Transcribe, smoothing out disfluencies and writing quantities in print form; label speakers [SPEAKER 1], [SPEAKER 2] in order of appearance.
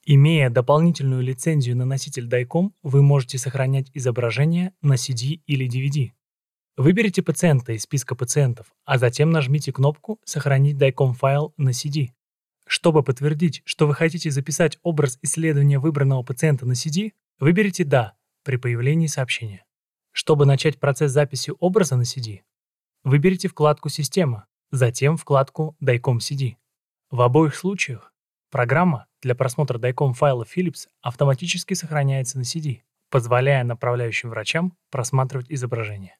[SPEAKER 1] Имея дополнительную лицензию на носитель DICOM, вы можете сохранять изображение на CD или DVD. Выберите пациента из списка пациентов, а затем нажмите кнопку «Сохранить DICOM файл на CD». Чтобы подтвердить, что вы хотите записать образ исследования выбранного пациента на CD, выберите «Да» при появлении сообщения. Чтобы начать процесс записи образа на CD, выберите вкладку «Система», затем вкладку DICOM CD. В обоих случаях программа для просмотра DICOM файла Philips автоматически сохраняется на CD, позволяя направляющим врачам просматривать изображение.